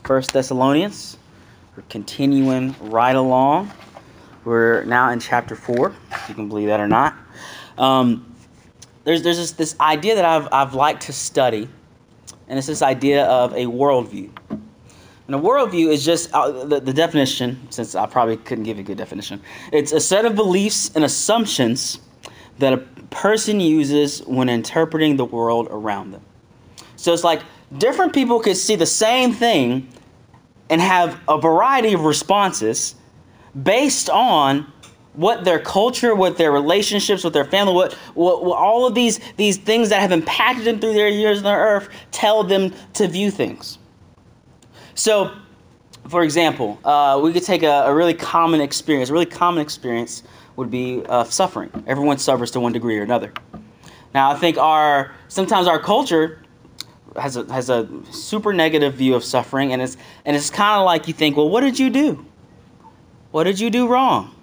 First Thessalonians. We're continuing right along. We're now in chapter 4, if you can believe that or not. There's this idea that I've liked to study, and it's this idea of a worldview. And a worldview is just the definition, since I probably couldn't give you a good definition. It's a set of beliefs and assumptions that a person uses when interpreting the world around them. So it's like different people could see the same thing and have a variety of responses based on what their culture, what their relationships, what their family, what all of these things that have impacted them through their years on the earth tell them to view things. So, for example, we could take a really common experience. A really common experience would be suffering. Everyone suffers to one degree or another. Now, I think sometimes our culture has a super negative view of suffering, and it's kind of like you think, well, what did you do? What did you do wrong?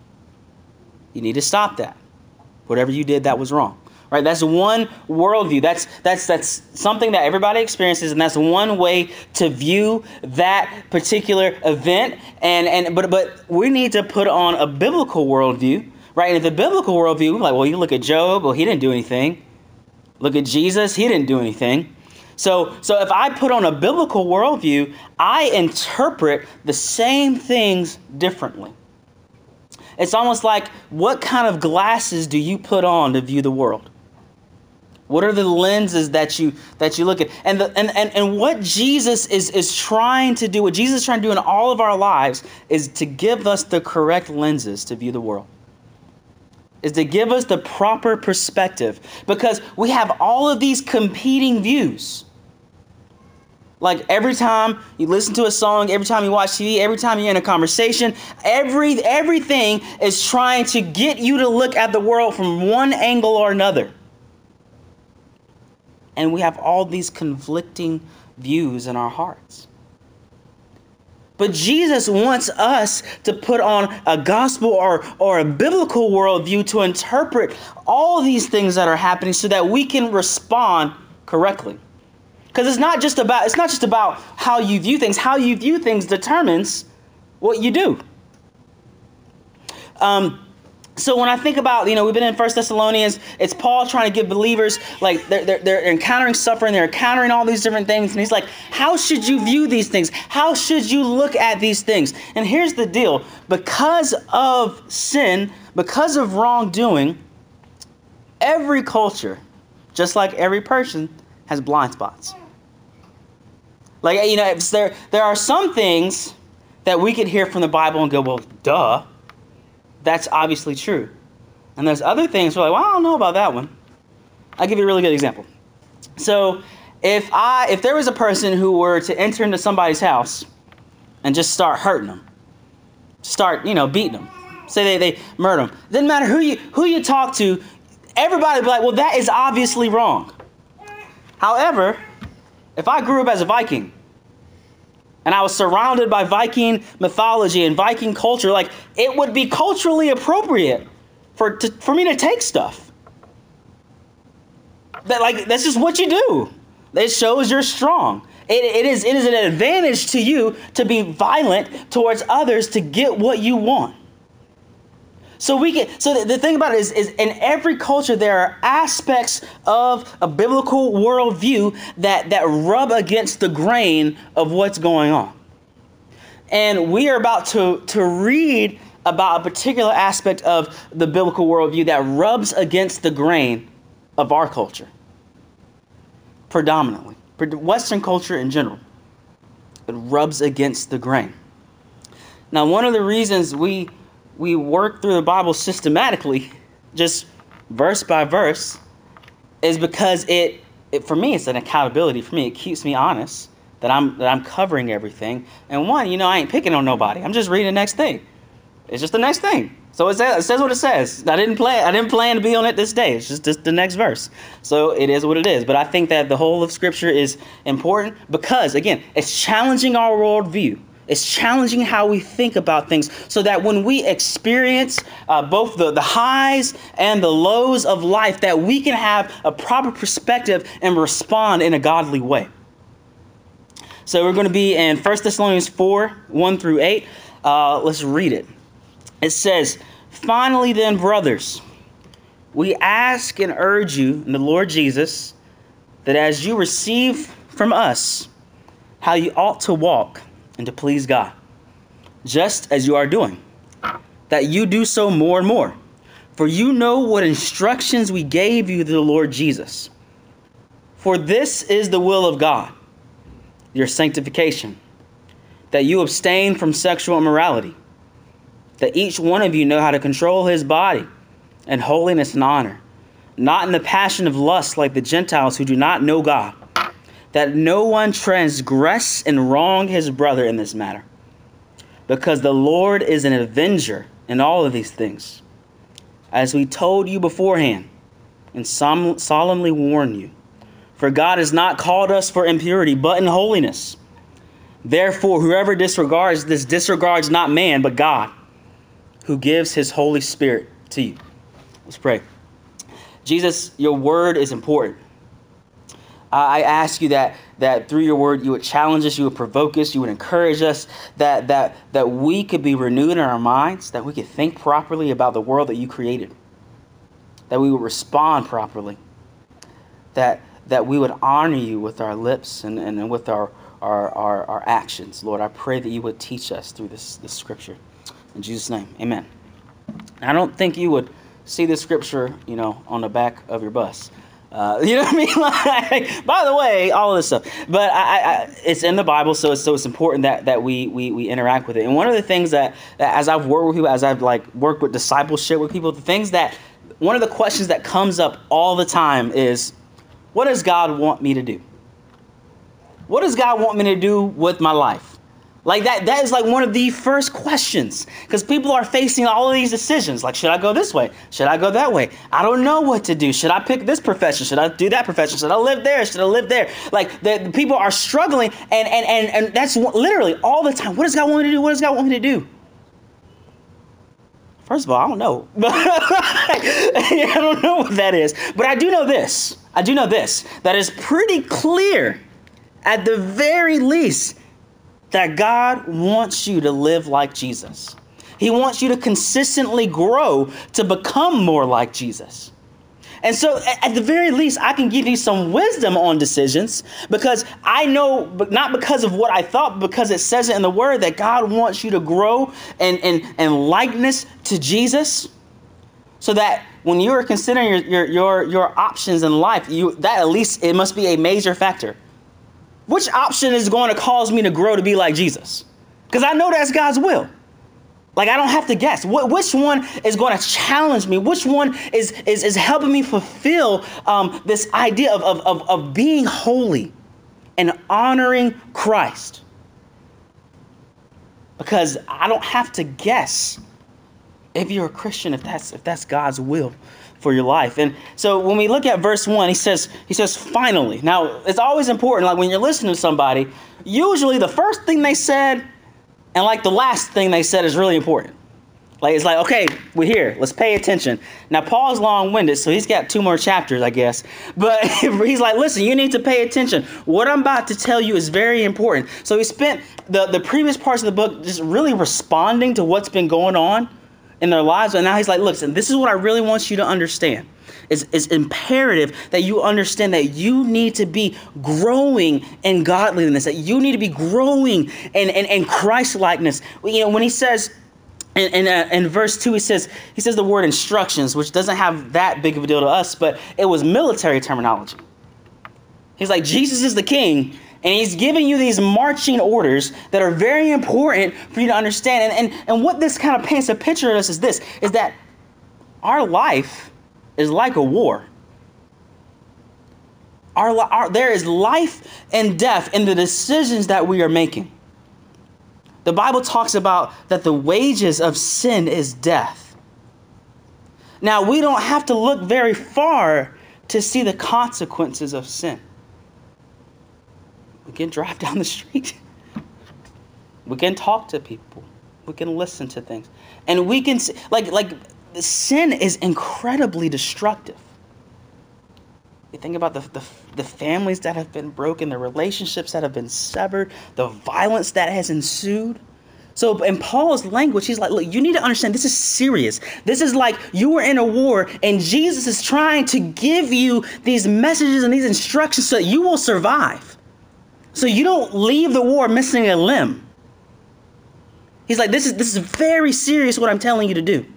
You need to stop that. Whatever you did, that was wrong. Right? That's one worldview. That's something that everybody experiences, and that's one way to view that particular event. But we need to put on a biblical worldview, right? And if the biblical worldview, we're like, well, you look at Job, well, he didn't do anything. Look at Jesus, he didn't do anything. So if I put on a biblical worldview, I interpret the same things differently. It's almost like, what kind of glasses do you put on to view the world? What are the lenses that you look at? And what Jesus is trying to do, what Jesus is trying to do in all of our lives is to give us the correct lenses to view the world. Is to give us the proper perspective. Because we have all of these competing views. Like every time you listen to a song, every time you watch TV, every time you're in a conversation, everything is trying to get you to look at the world from one angle or another. And we have all these conflicting views in our hearts. But Jesus wants us to put on a gospel or a biblical worldview to interpret all these things that are happening so that we can respond correctly. Because it's not just about how you view things. How you view things determines what you do. So when I think about, we've been in First Thessalonians, it's Paul trying to give believers, like they're encountering suffering, they're encountering all these different things. And he's like, how should you view these things? How should you look at these things? And here's the deal. Because of sin, because of wrongdoing, every culture, just like every person, has blind spots. Like, there are some things that we could hear from the Bible and go, well, duh. That's obviously true. And there's other things we're like, well, I don't know about that one. I'll give you a really good example. So if there was a person who were to enter into somebody's house and just start hurting them, start, beating them, say they murder them, doesn't matter who you talk to, everybody would be like, well, that is obviously wrong. However, if I grew up as a Viking, and I was surrounded by Viking mythology and Viking culture, like, it would be culturally appropriate for me to take stuff. That's just what you do. It shows you're strong. It is an advantage to you to be violent towards others to get what you want. So the thing about it is in every culture there are aspects of a biblical worldview that rub against the grain of what's going on. And we are about to read about a particular aspect of the biblical worldview that rubs against the grain of our culture. Predominantly. Western culture in general. It rubs against the grain. Now, one of the reasons we work through the Bible systematically, just verse by verse, is because it for me, it's an accountability. For me, it keeps me honest that I'm covering everything. And one, I ain't picking on nobody. I'm just reading the next thing. It's just the next thing. So it says what it says. I didn't plan to be on it this day. It's just the next verse. So it is what it is. But I think that the whole of Scripture is important because, again, it's challenging our worldview. It's challenging how we think about things so that when we experience both the highs and the lows of life, that we can have a proper perspective and respond in a godly way. So we're going to be in 1 Thessalonians 4, 1 through 8. Let's read it. It says, "Finally then, brothers, we ask and urge you in the Lord Jesus that as you receive from us how you ought to walk and to please God, just as you are doing, that you do so more and more. For you know what instructions we gave you through the Lord Jesus. For this is the will of God, your sanctification, that you abstain from sexual immorality, that each one of you know how to control his body in holiness and honor, not in the passion of lust like the Gentiles who do not know God, that no one transgress and wrong his brother in this matter, because the Lord is an avenger in all of these things, as we told you beforehand and solemnly warn you. For God has not called us for impurity, but in holiness. Therefore, whoever disregards this disregards not man, but God, who gives his Holy Spirit to you." Let's pray. Jesus, your word is important. I ask you that through your word, you would challenge us, you would provoke us, you would encourage us, that we could be renewed in our minds, that we could think properly about the world that you created, that we would respond properly, that we would honor you with our lips and with our actions. Lord, I pray that you would teach us through this scripture. In Jesus' name, amen. I don't think you would see this scripture, on the back of your bus. You know what I mean? Like, by the way, all of this stuff. But it's in the Bible, so it's important that we interact with it. And one of the things that as I've worked with people, as I've worked with discipleship with people, one of the questions that comes up all the time is, what does God want me to do? What does God want me to do with my life? Like that is one of the first questions, because people are facing all of these decisions. Like, should I go this way? Should I go that way? I don't know what to do. Should I pick this profession? Should I do that profession? Should I live there? Should I live there? Like the people are struggling, and that's literally all the time. What does God want me to do? What does God want me to do? First of all, I don't know. I don't know what that is. But I do know this. That is pretty clear, at the very least, that God wants you to live like Jesus. He wants you to consistently grow to become more like Jesus. And so at the very least, I can give you some wisdom on decisions, because I know, but not because of what I thought, because it says it in the word that God wants you to grow in likeness to Jesus, so that when you are considering your options in life, that at least it must be a major factor. Which option is going to cause me to grow to be like Jesus? Because I know that's God's will. Like, I don't have to guess. Which one is going to challenge me? Which one is helping me fulfill this idea of being holy and honoring Christ? Because I don't have to guess if you're a Christian, if that's God's will for your life. And so when we look at verse 1, he says, finally. Now, it's always important, like when you're listening to somebody, usually the first thing they said and the last thing they said is really important. It's like, okay, we're here. Let's pay attention. Now, Paul's long-winded, so he's got 2 more chapters, I guess. But he's like, listen, you need to pay attention. What I'm about to tell you is very important. So he spent the previous parts of the book just really responding to what's been going on in their lives. And now he's like, listen, this is what I really want you to understand. It's imperative that you understand that you need to be growing in godliness, that you need to be growing in Christ-likeness. When he says in verse 2, he says the word instructions, which doesn't have that big of a deal to us, but it was military terminology. He's like, Jesus is the king, and he's giving you these marching orders that are very important for you to understand. And what this kind of paints a picture of us is this, is that our life is like a war. There is life and death in the decisions that we are making. The Bible talks about that the wages of sin is death. Now, we don't have to look very far to see the consequences of sin. We can drive down the street. We can talk to people. We can listen to things. And we can see, sin is incredibly destructive. You think about the families that have been broken, the relationships that have been severed, the violence that has ensued. So in Paul's language, he's like, look, you need to understand this is serious. This is like you were in a war and Jesus is trying to give you these messages and these instructions so that you will survive. So you don't leave the war missing a limb. He's like, this is very serious what I'm telling you to do.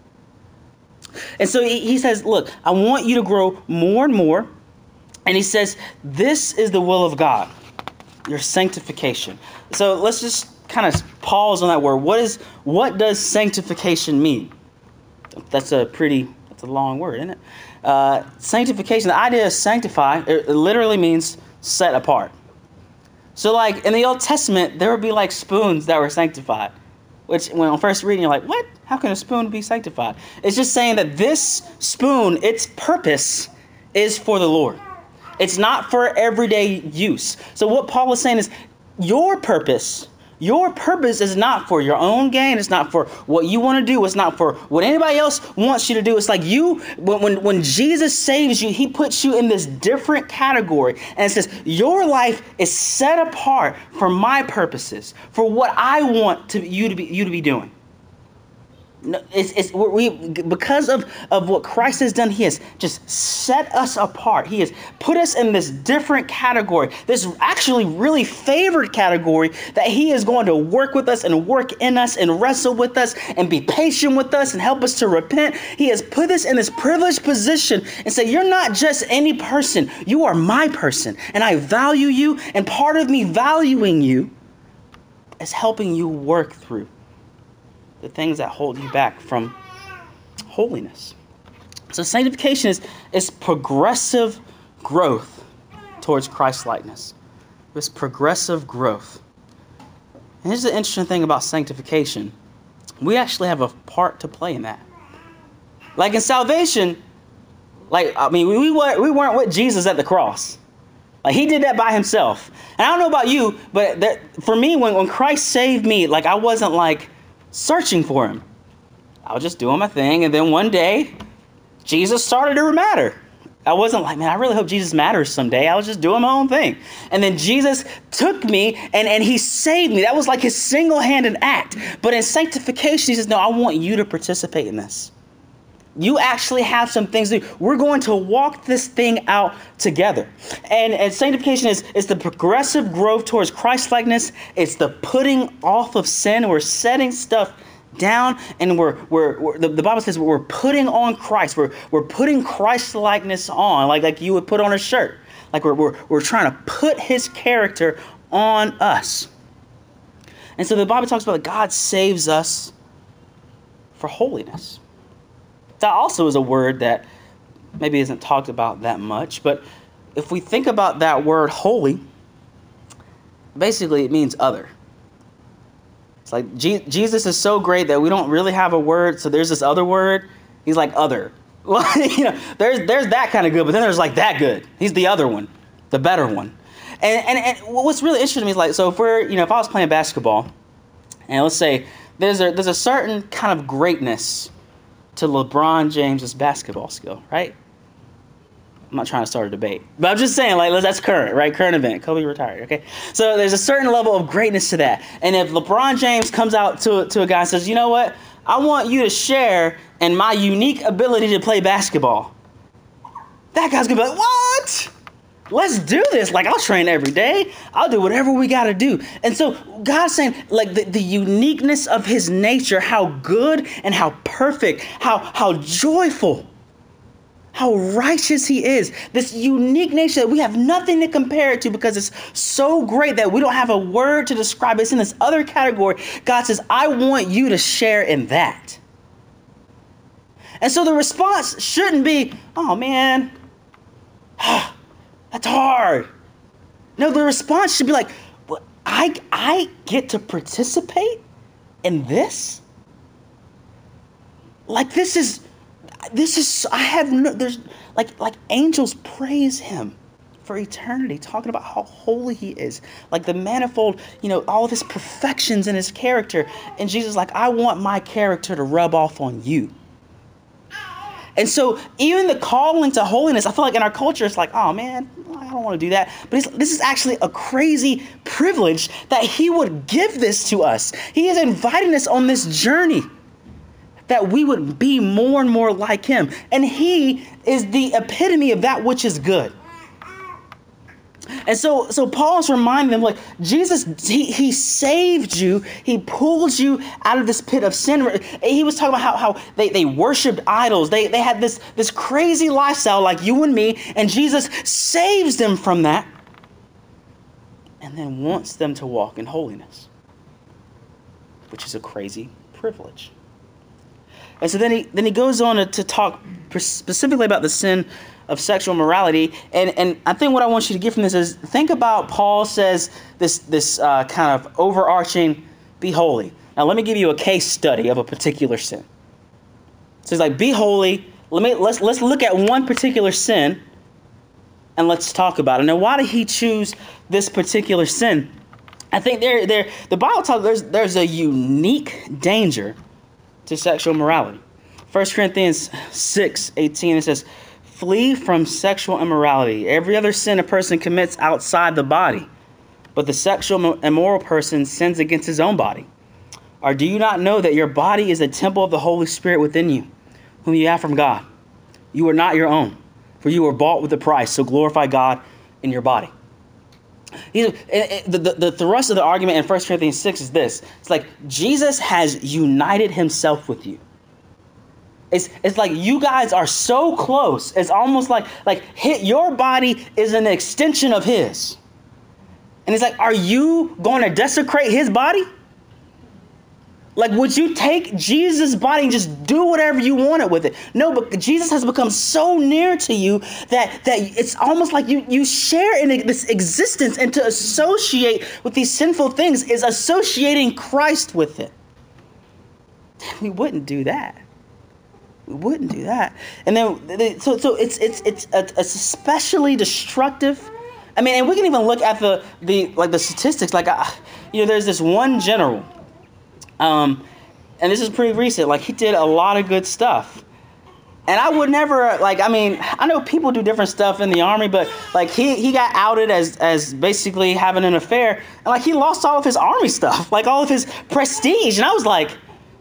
And so he says, look, I want you to grow more and more. And he says, this is the will of God, your sanctification. So let's just kind of pause on that word. What does sanctification mean? That's a long word, isn't it? Sanctification, the idea of sanctify, it literally means set apart. So like in the Old Testament, there would be like spoons that were sanctified. Which, when on first reading, you're like, what? How can a spoon be sanctified? It's just saying that this spoon, its purpose is for the Lord. It's not for everyday use. So what Paul is saying is, your purpose is not for your own gain. It's not for what you want to do. It's not for what anybody else wants you to do. It's like when Jesus saves you, he puts you in this different category. And it says, your life is set apart for my purposes, for what I want you to be doing. No, because of what Christ has done, he has just set us apart. He has put us in this different category, this actually really favored category that he is going to work with us and work in us and wrestle with us and be patient with us and help us to repent. He has put us in this privileged position and said, you're not just any person, you are my person, and I value you, and part of me valuing you is helping you work through the things that hold you back from holiness. So sanctification is progressive growth towards Christ-likeness. It's progressive growth. And here's the interesting thing about sanctification. We actually have a part to play in that. Like in salvation, we weren't with Jesus at the cross. Like he did that by himself. And I don't know about you, but for me, when Christ saved me, like I wasn't like searching for him. I was just doing my thing, and then one day, Jesus started to matter. I wasn't like, man, I really hope Jesus matters someday. I was just doing my own thing. And then Jesus took me, and he saved me. That was like his single-handed act. But in sanctification, he says, no, I want you to participate in this. You actually have some things to do. We're going to walk this thing out together. And sanctification is the progressive growth towards Christ-likeness. It's the putting off of sin. We're setting stuff down, and the Bible says we're putting on Christ. We're putting Christ-likeness on, like you would put on a shirt. Like we're trying to put his character on us. And so the Bible talks about God saves us for holiness. That also is a word that maybe isn't talked about that much, but if we think about that word holy, basically it means other. It's like Jesus is so great that we don't really have a word, so there's this other word. He's like other. Well, there's that kind of good, but then there's like that good. He's the other one, the better one. And what's really interesting to me is like, so if if I was playing basketball, and let's say there's a certain kind of greatness to LeBron James's basketball skill, right? I'm not trying to start a debate, but I'm just saying, like, that's current, right? Current event. Kobe retired, okay? So there's a certain level of greatness to that. And if LeBron James comes out to a guy and says, you know what? I want you to share in my unique ability to play basketball. That guy's going to be like, what? Let's do this. Like, I'll train every day. I'll do whatever we got to do. And so God's saying, like, the uniqueness of his nature, how good and how perfect, how joyful, how righteous he is. This unique nature that we have nothing to compare it to because it's so great that we don't have a word to describe it. It's in this other category. God says, I want you to share in that. And so the response shouldn't be, oh, man, that's hard. No, the response should be like, well, I get to participate in this? Like this is I have no, there's like angels praise him for eternity, talking about how holy he is, like the manifold, all of his perfections in his character. And Jesus is like, I want my character to rub off on you. And so even the calling to holiness, I feel like in our culture, it's like, oh man, I don't want to do that. But this is actually a crazy privilege that he would give this to us. He is inviting us on this journey that we would be more and more like him. And he is the epitome of that which is good. And so Paul's reminding them, like, Jesus, he saved you. He pulled you out of this pit of sin. He was talking about how they worshiped idols. They had this crazy lifestyle like you and me. And Jesus saves them from that and then wants them to walk in holiness, which is a crazy privilege. And so then he goes on to talk specifically about the sin of sexual morality. And I think what I want you to get from this is, think about Paul says this kind of overarching, be holy. Now let me give you a case study of a particular sin. So he's like, be holy. Let's look at one particular sin and let's talk about it. Now why did he choose this particular sin? I think the Bible talks there's a unique danger to sexual morality. 1 Corinthians 6:18, it says, flee from sexual immorality. Every other sin a person commits outside the body, but the sexual immoral person sins against his own body. Or do you not know that your body is a temple of the Holy Spirit within you, whom you have from God? You are not your own, for you were bought with a price, so glorify God in your body. The thrust of the argument in 1 Corinthians 6 is this. It's like Jesus has united himself with you. It's like you guys are so close. It's almost like your body is an extension of his. And it's like, are you going to desecrate his body? Like, would you take Jesus' body and just do whatever you wanted with it? No, but Jesus has become so near to you that it's almost like you share in this existence, and to associate with these sinful things is associating Christ with it. We wouldn't do that. We wouldn't do that. And then, so it's especially destructive. I mean, and we can even look at the statistics. Like, there's this one general. And this is pretty recent. Like, he did a lot of good stuff. And I would never, I know people do different stuff in the army, but like he got outed as basically having an affair, and like he lost all of his army stuff, like all of his prestige. And I was like,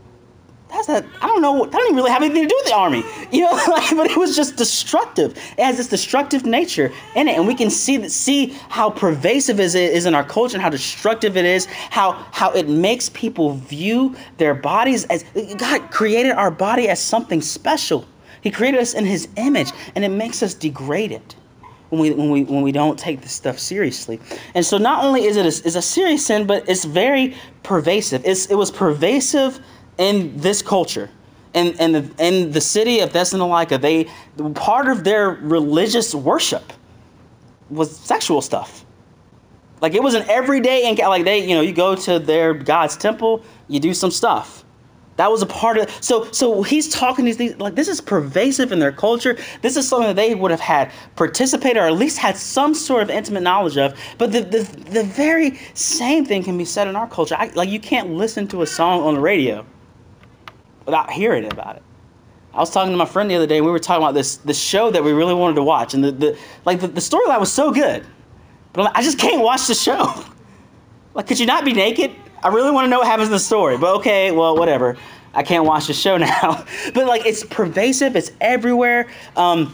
I don't know, that don't even really have anything to do with the army, but it was just destructive. It has this destructive nature in it, and we can see how pervasive it is in our culture, and how destructive it is, how it makes people view their bodies as, God created our body as something special. He created us in his image, and it makes us degraded when we don't take this stuff seriously. And so not only is it a serious sin, but it's very pervasive. It was pervasive in this culture, in the city of Thessalonica. Part of their religious worship was sexual stuff. Like, it was an everyday, and like you go to their God's temple, you do some stuff. That was a part of it. So he's talking these things, like, this is pervasive in their culture. This is something that they would have had participated, or at least had some sort of intimate knowledge of. But the very same thing can be said in our culture. You can't listen to a song on the radio without hearing about it. I was talking to my friend the other day, and we were talking about this show that we really wanted to watch, and the storyline was so good, but I just can't watch the show. Like, could you not be naked? I really want to know what happens in the story, but okay, well, whatever. I can't watch the show now. But like, it's pervasive, it's everywhere. One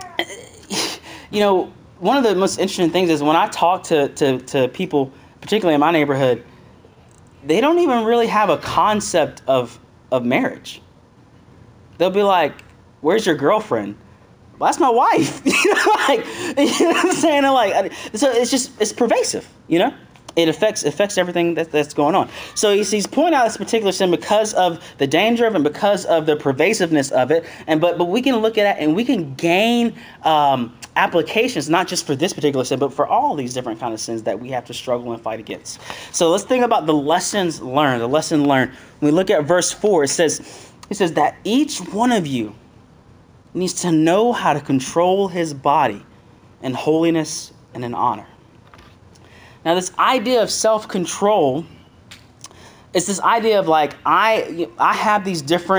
of the most interesting things is when I talk to people, particularly in my neighborhood, they don't even really have a concept of marriage. They'll be like, where's your girlfriend? Well, that's my wife. You know what I'm saying? So it's pervasive, It affects everything that's going on. So he's pointing out this particular sin because of the danger of it, and because of the pervasiveness of it. But we can look at it and we can gain applications, not just for this particular sin, but for all these different kind of sins that we have to struggle and fight against. So let's think about the lessons learned. The lesson learned. When we look at verse 4, it says that each one of you needs to know how to control his body in holiness and in honor. Now, this idea of self-control is this idea of, like, I have these different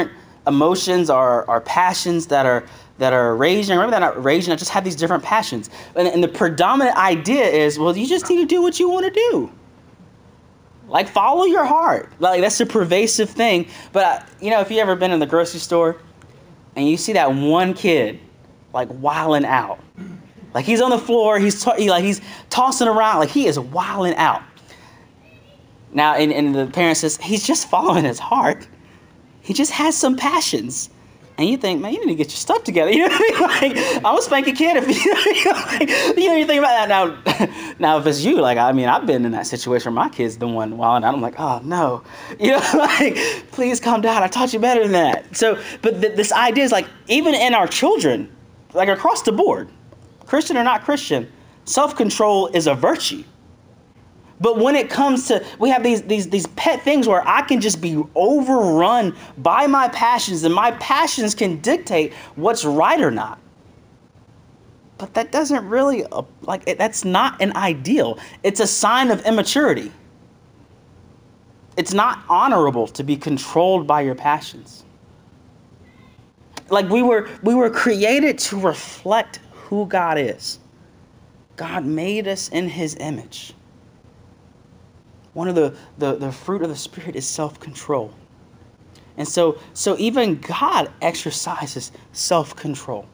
emotions, our passions that are raging, or maybe they're not raging, I just have these different passions. And the predominant idea is, well, you just need to do what you want to do. Like, follow your heart. Like, that's a pervasive thing. But, if you ever been in the grocery store and you see that one kid, like, wilding out. Like, he's on the floor, he's tossing around, like, he is wilding out. Now, and the parent says, he's just following his heart. He just has some passions. And you think, man, you need to get your stuff together. You know what I mean? Like, I'm going to spank a kid if you think about that. Now, if it's you, I've been in that situation where my kid's the one wilding out. I'm like, oh, no. Please calm down. I taught you better than that. So, but this idea is like, even in our children, like across the board, Christian or not Christian, self-control is a virtue. But when it comes to, we have these pet things where I can just be overrun by my passions, and my passions can dictate what's right or not. But that doesn't really, that's not an ideal. It's a sign of immaturity. It's not honorable to be controlled by your passions. Like, we were created to reflect who God is. God made us in his image. One of the fruit of the Spirit is self-control. And so even God exercises self-control.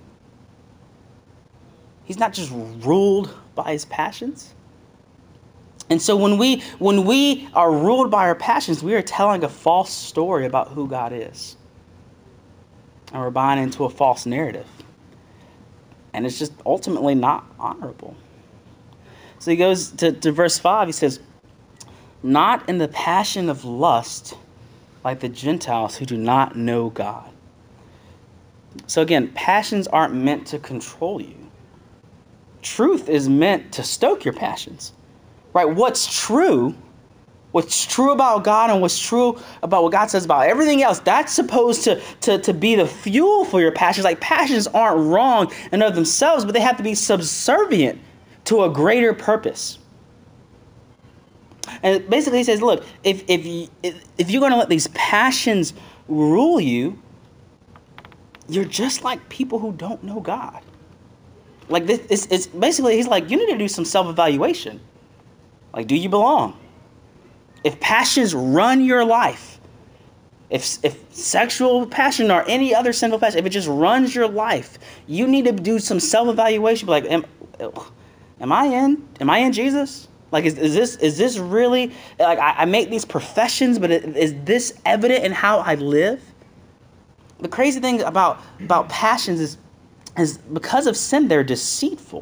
He's not just ruled by his passions. And so when we are ruled by our passions, we are telling a false story about who God is. And we're buying into a false narrative. And it's just ultimately not honorable. So he goes to verse 5, he says, not in the passion of lust, like the Gentiles who do not know God. So again, passions aren't meant to control you. Truth is meant to stoke your passions. Right? What's true about God and what's true about what God says about everything else, that's supposed to be the fuel for your passions. Like, passions aren't wrong in of themselves, but they have to be subservient to a greater purpose. And basically he says, look, if you're going to let these passions rule you, you're just like people who don't know God. Like, this, it's basically, he's like, you need to do some self-evaluation. Like, do you belong? If passions run your life, if sexual passion or any other sinful passion, if it just runs your life, you need to do some self-evaluation. Be like, am I in Jesus? Like, is this really, like, I make these professions, but is this evident in how I live? The crazy thing about passions is because of sin, they're deceitful.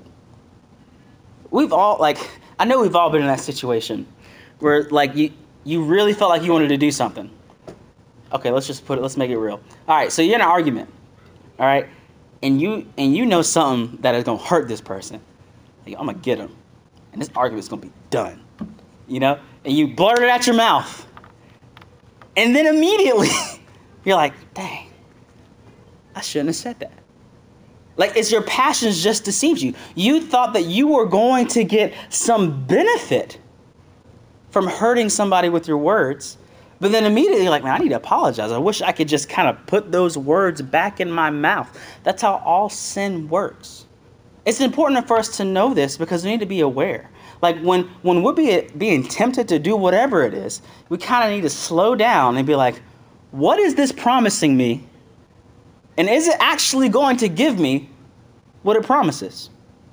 I know we've all been in that situation where, like, you really felt like you wanted to do something. Okay, let's make it real. All right, so you're in an argument, all right, and you know something that is gonna hurt this person. Like, I'm gonna get him, and this argument's gonna be done, and you blurt it out your mouth, and then immediately you're like, dang, I shouldn't have said that. Like, it's your passions just deceived you. You thought that you were going to get some benefit from hurting somebody with your words, but then immediately you're like, man, I need to apologize. I wish I could just kind of put those words back in my mouth. That's how all sin works. It's important for us to know this because we need to be aware. Like, when we're being tempted to do whatever it is, we kind of need to slow down and be like, what is this promising me? And is it actually going to give me what it promises?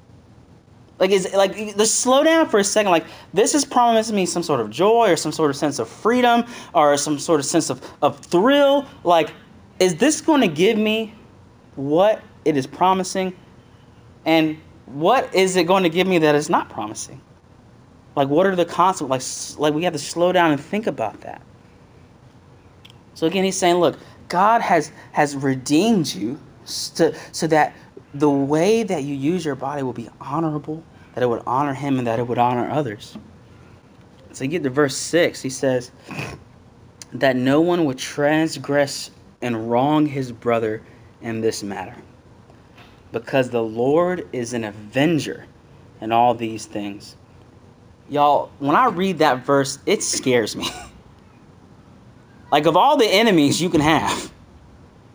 Just slow down for a second. Like, this is promising me some sort of joy or some sort of sense of freedom or some sort of sense of thrill. Like, is this going to give me what it is promising? And what is it going to give me that is not promising? Like, what are the consequences? Like, we have to slow down and think about that. So again, he's saying, look, God has redeemed you so that the way that you use your body will be honorable, that it would honor him and that it would honor others. So you get to verse 6, he says, that no one would transgress and wrong his brother in this matter, because the Lord is an avenger in all these things. Y'all, when I read that verse, it scares me. Like, of all the enemies you can have,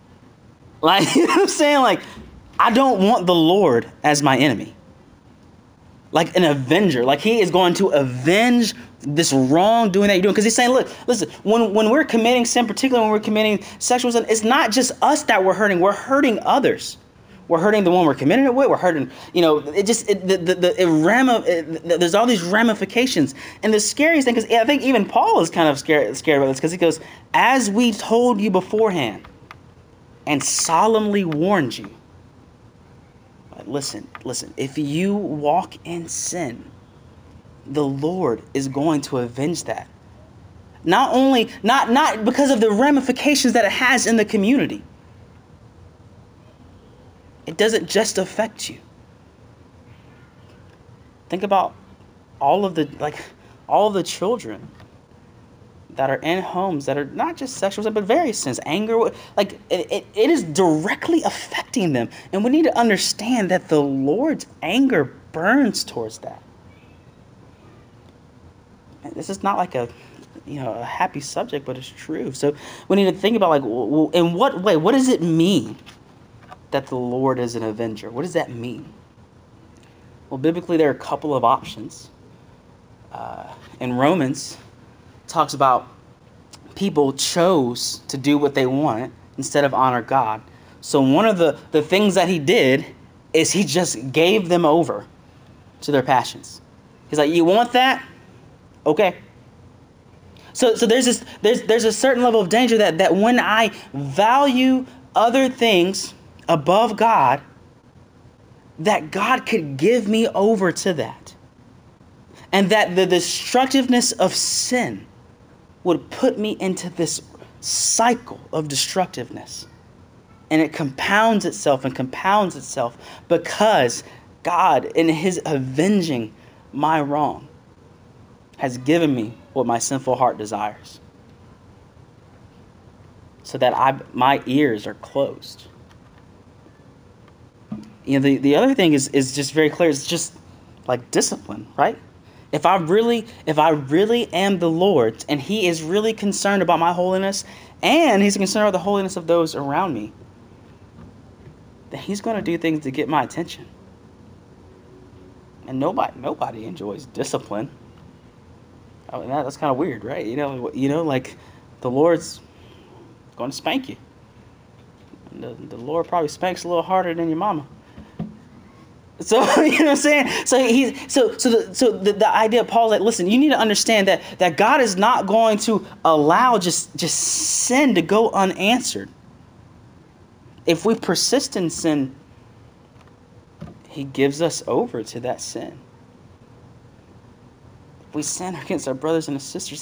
Like, you know what I'm saying? Like, I don't want the Lord as my enemy. Like an avenger. Like he is going to avenge this wrongdoing that you're doing. Because he's saying, look, listen, when we're committing sin, particularly when we're committing sexual sin, it's not just us that we're hurting others. We're hurting the one we're committing it with. We're hurting, there's all these ramifications. And the scariest thing, because I think even Paul is kind of scared about this, because he goes, as we told you beforehand and solemnly warned you. Listen, if you walk in sin, the Lord is going to avenge that. Not because of the ramifications that it has in the community. It doesn't just affect you. Think about all of the children that are in homes that are not just sexual sin, but various sins, anger. Like it is directly affecting them. And we need to understand that the Lord's anger burns towards that. And this is not like a happy subject, but it's true. So we need to think about, like, well, in what way, what does it mean that the Lord is an avenger? What does that mean? Well, biblically, there are a couple of options. In Romans, it talks about people chose to do what they wanted instead of honor God. So one of the things that he did is he just gave them over to their passions. He's like, you want that? Okay. So there's a certain level of danger that when I value other things above God, that God could give me over to that. And that the destructiveness of sin would put me into this cycle of destructiveness. And it compounds itself because God, in his avenging my wrong, has given me what my sinful heart desires. So that my ears are closed. The other thing is just very clear. It's just like discipline, right? If I really am the Lord's, and he is really concerned about my holiness, and he's concerned about the holiness of those around me, then he's going to do things to get my attention. And nobody enjoys discipline. I mean, that's kind of weird, right? Like the Lord's going to spank you. The Lord probably spanks a little harder than your mama. So you know what I'm saying? So the idea of Paul's like, listen, you need to understand that God is not going to allow just sin to go unanswered. If we persist in sin, he gives us over to that sin. If we sin against our brothers and sisters,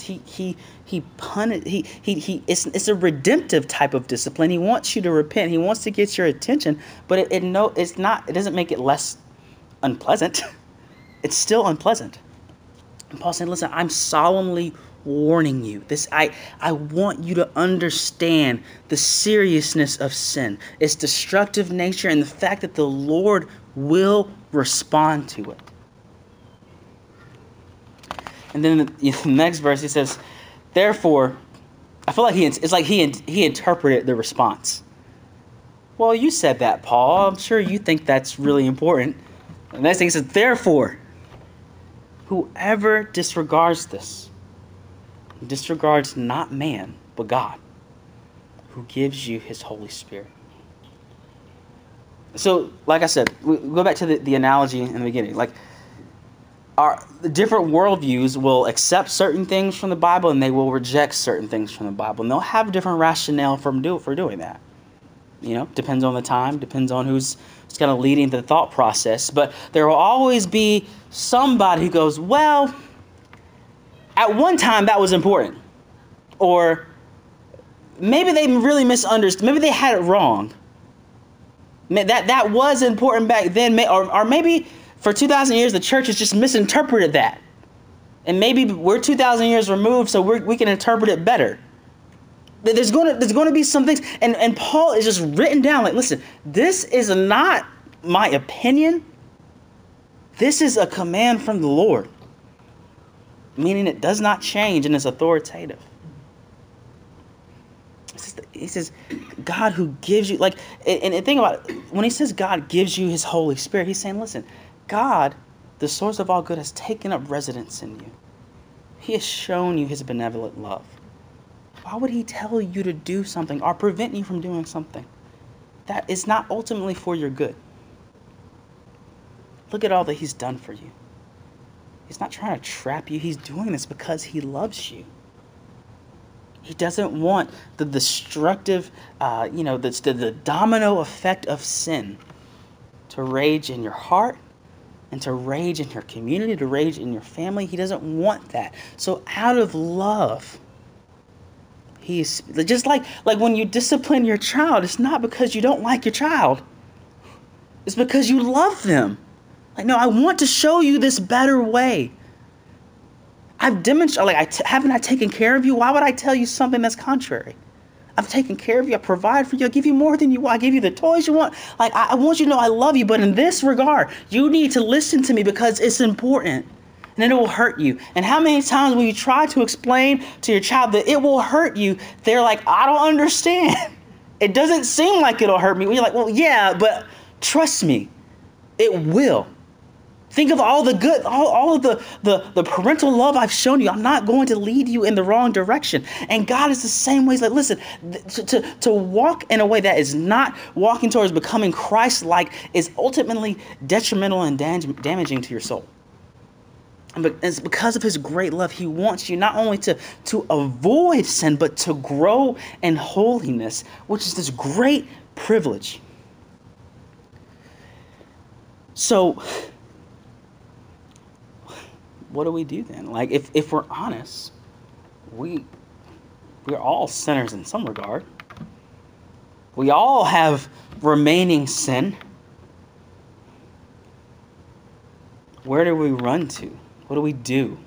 it's a redemptive type of discipline. He wants you to repent. He wants to get your attention, but it doesn't make it less unpleasant. It's still unpleasant. And Paul said, listen, I'm solemnly warning you. I want you to understand the seriousness of sin, its destructive nature, and the fact that the Lord will respond to it. And then the next verse, he says, therefore, I feel like he interpreted the response. Well, you said that, Paul. I'm sure you think that's really important. And the next thing he says, therefore, whoever disregards this, disregards not man, but God, who gives you his Holy Spirit. So, like I said, we go back to the analogy in the beginning. Like, the different worldviews will accept certain things from the Bible, and they will reject certain things from the Bible. And they'll have different rationale for doing that. Depends on the time, depends on who's kind of leading the thought process. But there will always be somebody who goes, well, at one time that was important. Or maybe they really misunderstood. Maybe they had it wrong. That was important back then. Or maybe for 2,000 years the church has just misinterpreted that. And maybe we're 2,000 years removed, so we can interpret it better. There's going to be some things, and Paul is just written down like, listen, this is not my opinion. This is a command from the Lord, meaning it does not change and is authoritative. He says, God who gives you, like, and think about it, when he says God gives you his Holy Spirit, he's saying, listen, God, the source of all good, has taken up residence in you. He has shown you his benevolent love. Why would he tell you to do something or prevent you from doing something that is not ultimately for your good? Look at all that he's done for you. He's not trying to trap you. He's doing this because he loves you. He doesn't want the destructive, the domino effect of sin to rage in your heart and to rage in your community, to rage in your family. He doesn't want that. So out of love, he's just like when you discipline your child, it's not because you don't like your child. It's because you love them. Like, no, I want to show you this better way. I've demonstrated, haven't I taken care of you? Why would I tell you something that's contrary? I've taken care of you. I provide for you. I give you more than you want. I give you the toys you want. Like, I want you to know I love you. But in this regard, you need to listen to me because it's important. And then it will hurt you. And how many times when you try to explain to your child that it will hurt you, they're like, I don't understand. It doesn't seem like it'll hurt me. You're like, well, yeah, but trust me, it will. Think of all the good, all of the parental love I've shown you. I'm not going to lead you in the wrong direction. And God is the same way. He's like, listen, to walk in a way that is not walking towards becoming Christ-like is ultimately detrimental and damaging to your soul. And it's because of his great love. He wants you not only to avoid sin, but to grow in holiness, which is this great privilege. So what do we do then? Like, if we're honest, we're all sinners in some regard. We all have remaining sin. Where do we run to? What do we do?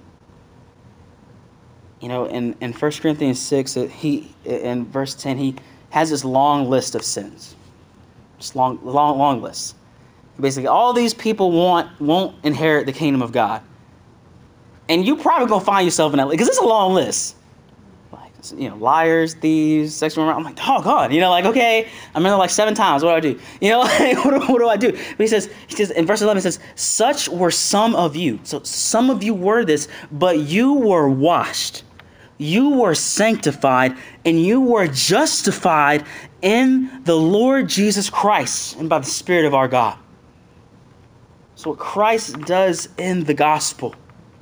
In 1 Corinthians 6, in verse 10, he has this long list of sins. Just long list. Basically, all these people won't inherit the kingdom of God. And you probably going to find yourself in that list, because it's a long list. Like, liars, thieves, sexual. I'm like, oh, God. Okay, I'm in there like 7 times. What do I do? What do I do? But he says, in verse 11, it says, such were some of you. So some of you were this, but you were washed. You were sanctified, and you were justified in the Lord Jesus Christ and by the Spirit of our God. So what Christ does in the gospel,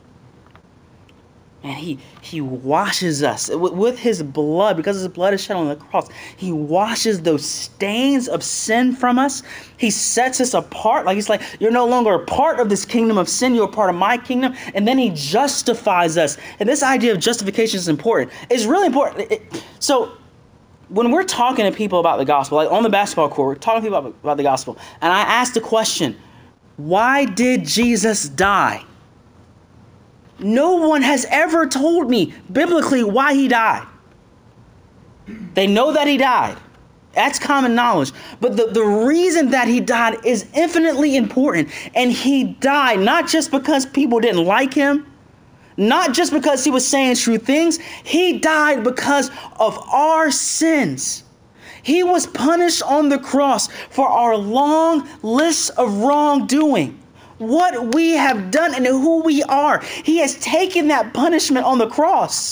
and he washes us with his blood, because his blood is shed on the cross. He washes those stains of sin from us. He sets us apart. Like, he's like, you're no longer a part of this kingdom of sin. You're a part of my kingdom. And then he justifies us. And this idea of justification is important. It's really important. So when we're talking to people about the gospel, like on the basketball court, we're talking to people about the gospel. And I ask the question, why did Jesus die? No one has ever told me biblically why he died. They know that he died. That's common knowledge. But the reason that he died is infinitely important. And he died not just because people didn't like him, not just because he was saying true things. He died because of our sins. He was punished on the cross for our long list of wrongdoing. What we have done and who we are. He has taken that punishment on the cross.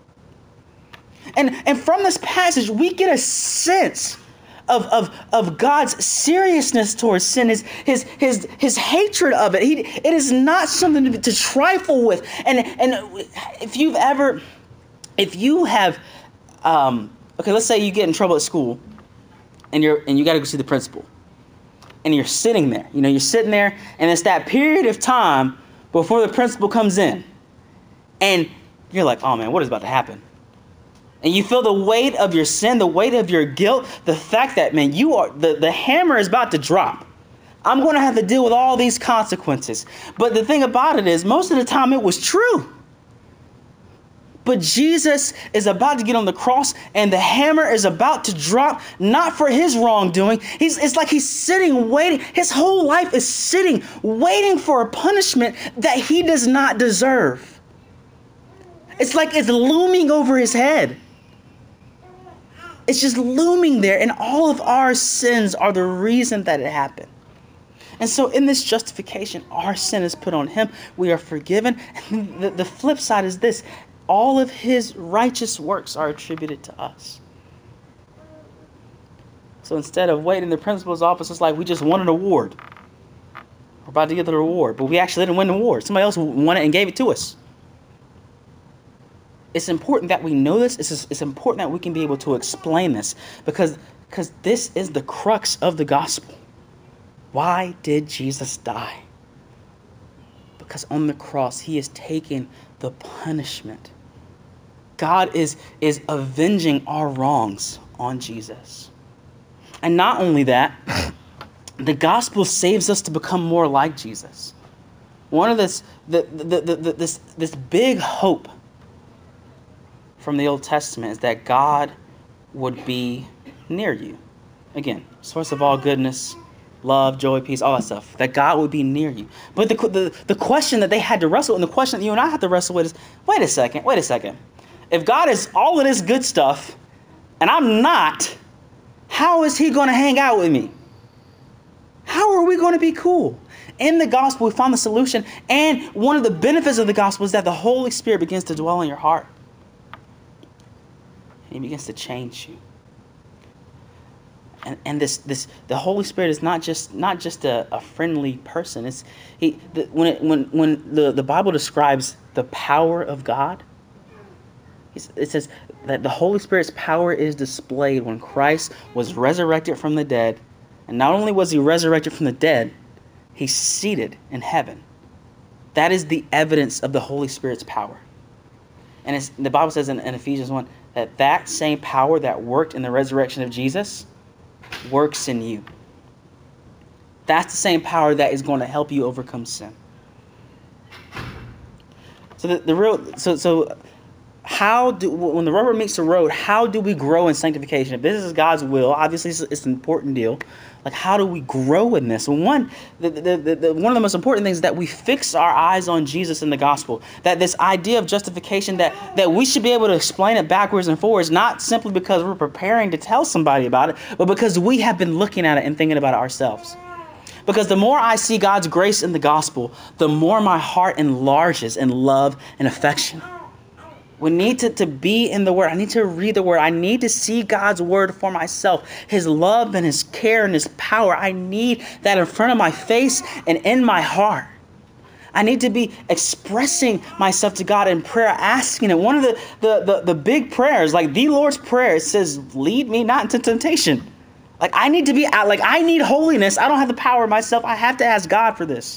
And from this passage, we get a sense of God's seriousness towards sin, his hatred of it. It is not something to trifle with. And if you have, let's say you get in trouble at school, and you got to go see the principal. And you're sitting there, you're sitting there, and it's that period of time before the principal comes in. And you're like, oh man, what is about to happen? And you feel the weight of your sin, the weight of your guilt, the fact that, man, the hammer is about to drop. I'm going to have to deal with all these consequences. But the thing about it is, most of the time it was true. But Jesus is about to get on the cross, and the hammer is about to drop, not for his wrongdoing. It's like he's sitting, waiting. His whole life is sitting, waiting for a punishment that he does not deserve. It's like it's looming over his head. It's just looming there, and all of our sins are the reason that it happened. And so in this justification, our sin is put on him. We are forgiven. And the flip side is this. All of his righteous works are attributed to us. So instead of waiting in the principal's office, it's like we just won an award. We're about to get the reward, but we actually didn't win the award. Somebody else won it and gave it to us. It's important that we know this. It's important that we can be able to explain this because this is the crux of the gospel. Why did Jesus die? Because on the cross, he is taking the punishment. God is avenging our wrongs on Jesus. And not only that, the gospel saves us to become more like Jesus. One of this big hope from the Old Testament is that God would be near you. Again, source of all goodness, love, joy, peace, all that stuff. That God would be near you. But the question that they had to wrestle, and the question that you and I have to wrestle with is, wait a second. If God is all of this good stuff, and I'm not, how is he going to hang out with me? How are we going to be cool? In the gospel, we found the solution. And one of the benefits of the gospel is that the Holy Spirit begins to dwell in your heart. And he begins to change you. And the Holy Spirit is not just a friendly person. When the Bible describes the power of God, it says that the Holy Spirit's power is displayed when Christ was resurrected from the dead. And not only was he resurrected from the dead, he's seated in heaven. That is the evidence of the Holy Spirit's power. And the Bible says in Ephesians 1 that same power that worked in the resurrection of Jesus works in you. That's the same power that is going to help you overcome sin. So when the rubber meets the road, how do we grow in sanctification? If this is God's will, obviously it's an important deal. Like, how do we grow in this? One of the most important things is that we fix our eyes on Jesus in the gospel. That this idea of justification, that we should be able to explain it backwards and forwards, not simply because we're preparing to tell somebody about it, but because we have been looking at it and thinking about it ourselves. Because the more I see God's grace in the gospel, the more my heart enlarges in love and affection. We need to be in the Word. I need to read the Word. I need to see God's Word for myself. His love and His care and His power. I need that in front of my face and in my heart. I need to be expressing myself to God in prayer, asking it. One of the big prayers, like the Lord's Prayer, it says, lead me not into temptation. Like, I need holiness. I don't have the power myself. I have to ask God for this.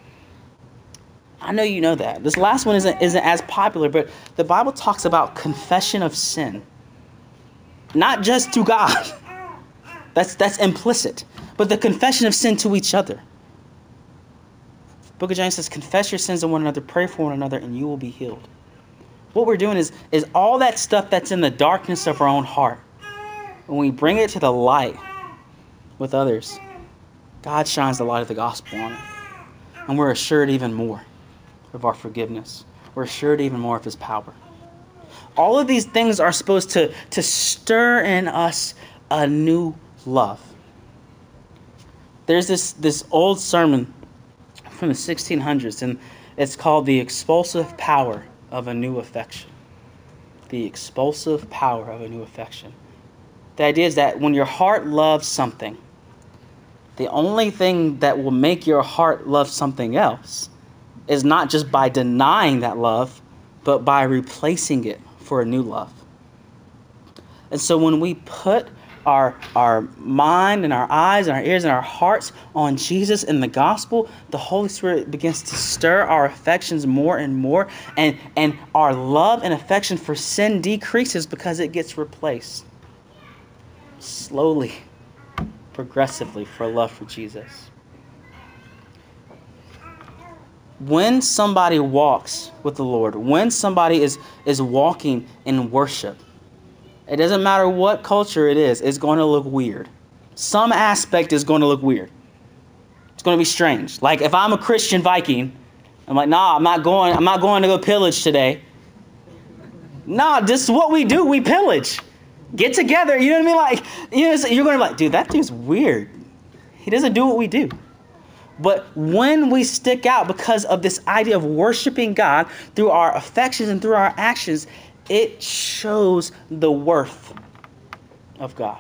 I know you know that. This last one isn't as popular, but the Bible talks about confession of sin. Not just to God. That's implicit. But the confession of sin to each other. The Book of James says, confess your sins to one another, pray for one another, and you will be healed. What we're doing is all that stuff that's in the darkness of our own heart. When we bring it to the light with others, God shines the light of the gospel on it. And we're assured even more of our forgiveness. We're assured even more of His power. All of these things are supposed to stir in us a new love. There's this old sermon from the 1600s, and it's called The Expulsive Power of a New Affection. The expulsive power of a new affection. The idea is that when your heart loves something, the only thing that will make your heart love something else is not just by denying that love, but by replacing it for a new love. And so when we put our mind and our eyes and our ears and our hearts on Jesus in the gospel, the Holy Spirit begins to stir our affections more and more, and our love and affection for sin decreases because it gets replaced slowly, progressively, for love for Jesus. When somebody walks with the Lord, when somebody is walking in worship, it doesn't matter what culture it is, it's going to look weird. Some aspect is going to look weird. It's going to be strange. Like if I'm a Christian Viking, I'm like, nah, I'm not going to go pillage today. Nah, this is what we do. We pillage. get together. You know what I mean? Like, so you're going to be like, dude, that dude's weird. He doesn't do what we do. But when we stick out because of this idea of worshiping God through our affections and through our actions, it shows the worth of God.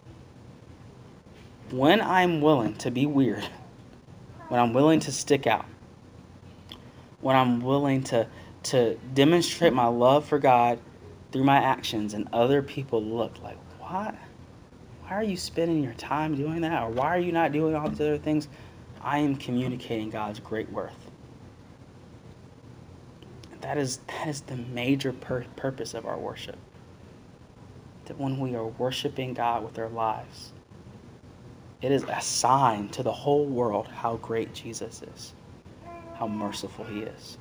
When I'm willing to be weird, when I'm willing to stick out, when I'm willing to demonstrate my love for God through my actions, and other people look like, what? Why are you spending your time doing that? Or why are you not doing all these other things? I am communicating God's great worth. That is the major purpose of our worship. That when we are worshiping God with our lives, it is a sign to the whole world how great Jesus is, how merciful he is.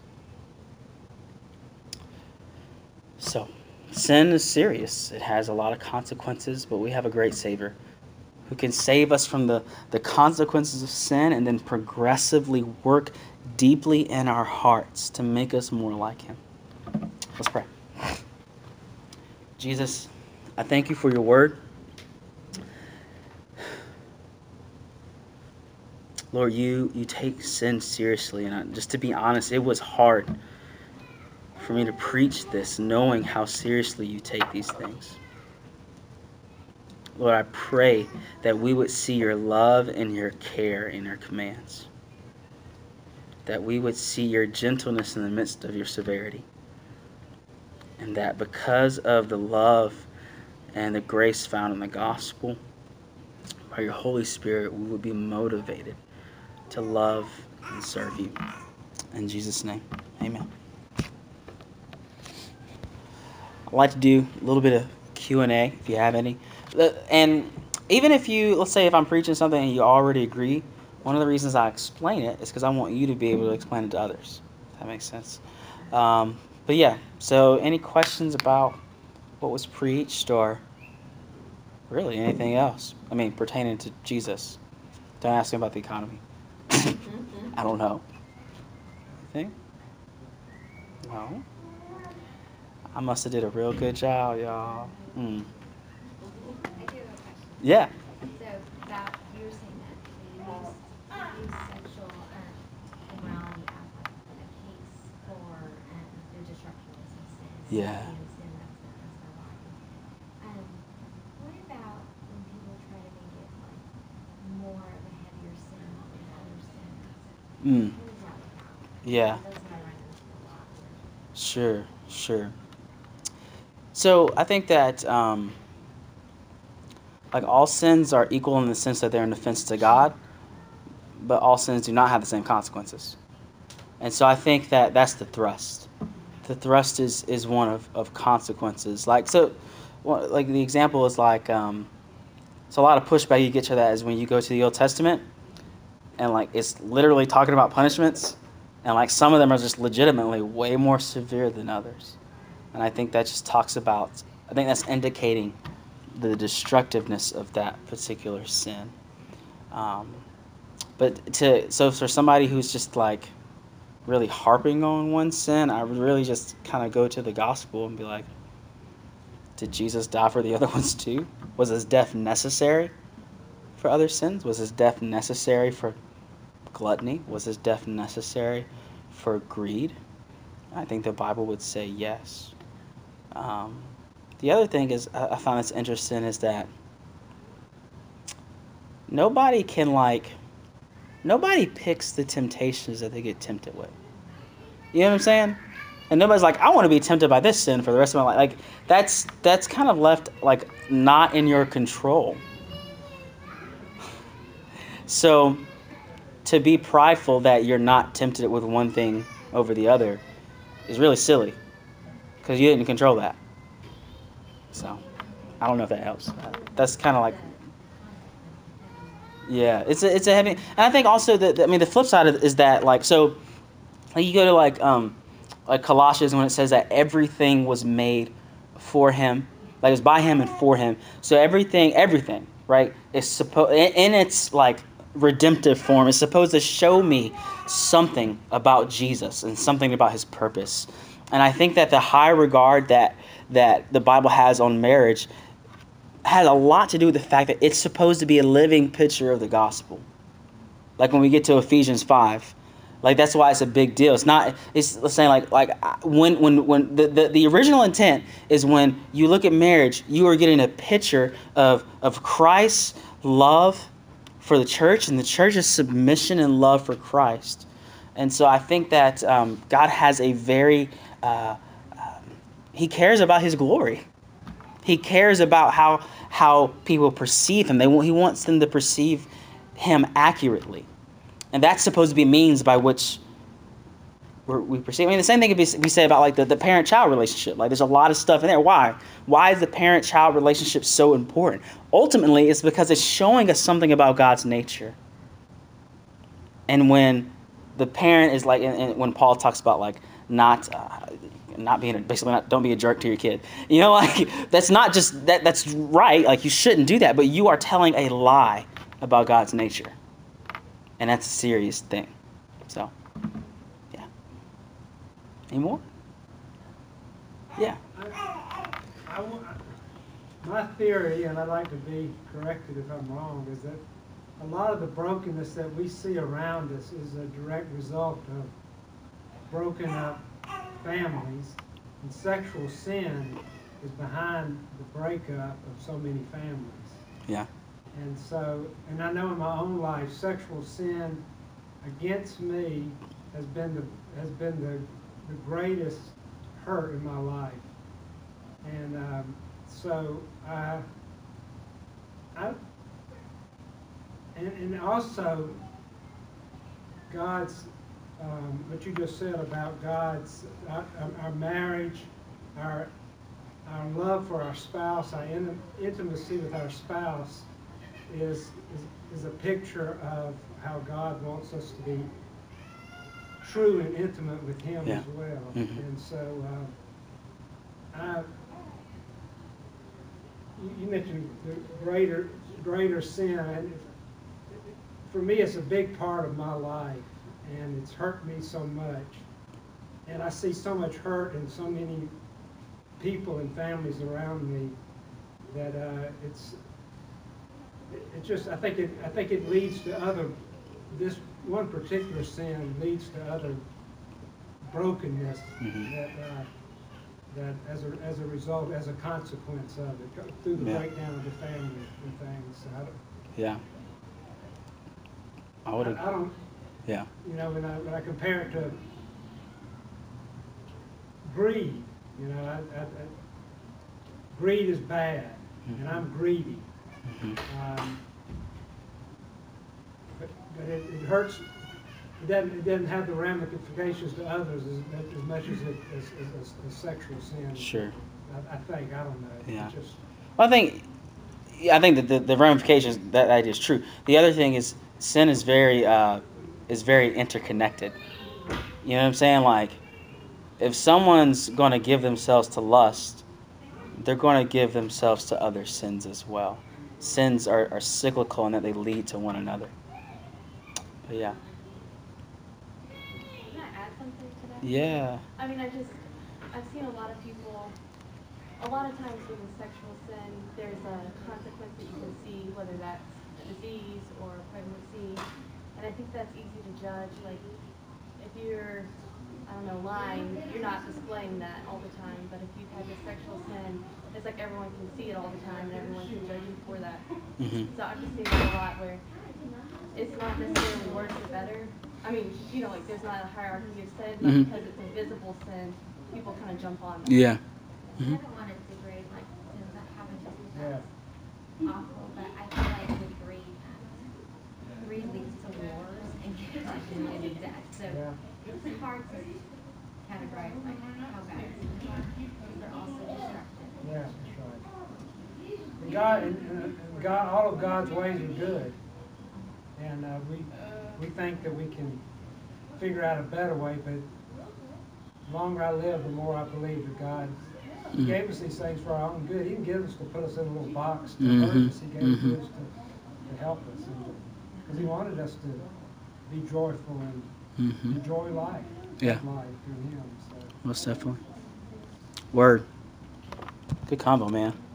So, sin is serious. It has a lot of consequences, but we have a great Savior who can save us from the consequences of sin and then progressively work deeply in our hearts to make us more like him. Let's pray. Jesus, I thank you for your word. Lord, you take sin seriously, and just to be honest, it was hard for me to preach this knowing how seriously you take these things. Lord, I pray that we would see your love and your care in your commands. That we would see your gentleness in the midst of your severity. And that because of the love and the grace found in the gospel, by your Holy Spirit, we would be motivated to love and serve you. In Jesus' name, amen. I'd like to do a little bit of Q&A if you have any. And even if you, let's say if I'm preaching something and you already agree, one of the reasons I explain it is because I want you to be able to explain it to others. If that makes sense. But yeah, so any questions about what was preached or really anything else? I mean, pertaining to Jesus. Don't ask me about the economy. I don't know. Anything? No? I must have did a real good job, y'all. I do have a question. Yeah. So that you were saying that they use sexual immorality as like a case for the destruction of sin. Yeah. And sin that's their body. What about when people try to make it like more of a heavier sin than other sins? What is that about? Yeah. That's what I run into a lot. Sure. So I think that like all sins are equal in the sense that they're an offense to God, but all sins do not have the same consequences. And so I think that that's the thrust. The thrust is one of consequences. Like like the example is like so a lot of pushback you get to that is when you go to the Old Testament and like it's literally talking about punishments, and like some of them are just legitimately way more severe than others. And I think that just talks about, I think that's indicating the destructiveness of that particular sin. So for somebody who's just like really harping on one sin, I would really just kind of go to the gospel and be like, did Jesus die for the other ones too? Was his death necessary for other sins? Was his death necessary for gluttony? Was his death necessary for greed? I think the Bible would say yes. The other thing is I find this interesting is that nobody picks the temptations that they get tempted with. You know what I'm saying? And nobody's like, I want to be tempted by this sin for the rest of my life. Like that's kind of left like not in your control. So to be prideful that you're not tempted with one thing over the other is really silly because you didn't control that. So I don't know if that helps. That's kind of like, yeah, it's a heavy. And I think also that the flip side is that like you go to like Colossians when it says that everything was made for him, like it was by him and for him. So everything, right, is supposed in its like redemptive form is supposed to show me something about Jesus and something about his purpose. And I think that the high regard that the Bible has on marriage has a lot to do with the fact that it's supposed to be a living picture of the gospel. Like when we get to Ephesians 5, like that's why it's a big deal. It's not. It's saying when the original intent is when you look at marriage, you are getting a picture of Christ's love for the church and the church's submission and love for Christ. And so I think that God has a very He cares about His glory. He cares about how people perceive Him. He wants them to perceive Him accurately. And that's supposed to be means by which we perceive. I mean, the same thing could be said about like the parent-child relationship. Like, there's a lot of stuff in there. Why? Why is the parent-child relationship so important? Ultimately, it's because it's showing us something about God's nature. And when the parent is like, and when Paul talks about like not being don't be a jerk to your kid. You know, like that's not just that. That's right. Like you shouldn't do that. But you are telling a lie about God's nature. And that's a serious thing. So, yeah. Any more? Yeah. My theory, and I'd like to be corrected if I'm wrong, is that a lot of the brokenness that we see around us is a direct result of broken up families, and sexual sin is behind the breakup of so many families. Yeah. And so, and I know in my own life, sexual sin against me has been the greatest hurt in my life. And so and also God's what you just said about God's our marriage, our love for our spouse, our intimacy with our spouse is a picture of how God wants us to be true and intimate with Him as well. Mm-hmm. And so you mentioned the greater sin, and for me it's a big part of my life, and it's hurt me so much, and I see so much hurt in so many people and families around me that it's just I think it leads to other, this one particular sin leads to other brokenness. Mm-hmm. that as a result, as a consequence of it, through the breakdown of the family and things. So I don't. Yeah. You know, when I compare it to greed, you know, greed is bad, mm-hmm. and I'm greedy. Mm-hmm. But it hurts. It doesn't have the ramifications to others as much as sexual sin. Sure. I think. I don't know. Yeah. Well, I think that the ramifications, that is true. The other thing is sin is very interconnected. You know what I'm saying? Like, if someone's going to give themselves to lust, they're going to give themselves to other sins as well. Sins are cyclical in that they lead to one another. But yeah. Can I add something to that? Yeah. I mean, I've seen a lot of people, a lot of times with sexual sin, there's a consequence that you can see, whether that's a disease or a pregnancy, and I think that's easy to judge. Like, if you're, I don't know, lying, you're not displaying that all the time, but if you've had this sexual sin, it's like everyone can see it all the time, and everyone can judge you for that. Mm-hmm. So I've just seen it a lot where it's not necessarily worse or better. I mean, you know, like there's not a hierarchy of sin, but mm-hmm. because it's a visible sin, people kind of jump on that. Yeah. Mm-hmm. I don't want to degrade like sins that happen just because that's awful, but I feel like with greed leads to wars and death. So it's hard to categorize like how bad it is, because they're also destructive. Yeah, that's right. And God, all of God's ways are good. And we think that we can figure out a better way, but the longer I live, the more I believe that God gave us these things for our own good. He didn't give us to put us in a little box to hurt us. He gave us to help us. Because He wanted us to be joyful and enjoy life. Life through Him. So. Most definitely. Word. Good combo, man.